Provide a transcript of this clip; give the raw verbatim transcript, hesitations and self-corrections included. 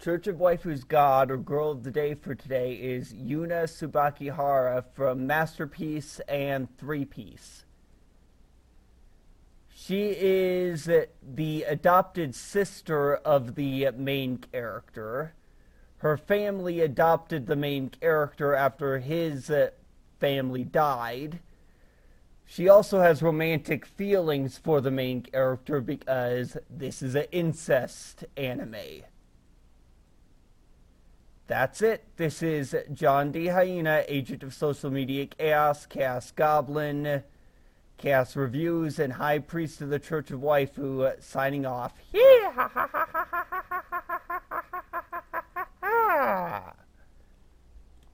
Church of Waifu's God, or Girl of the Day for today, is Yuna Tsubakihara from Masterpiece and Three Piece. She is the adopted sister of the main character. Her family adopted the main character after his family died. She also has romantic feelings for the main character because this is an incest anime. That's it. This is John D. Hyena, agent of social media chaos, Chaos Goblin, Chaos Reviews, and High Priest of the Church of Waifu, signing off.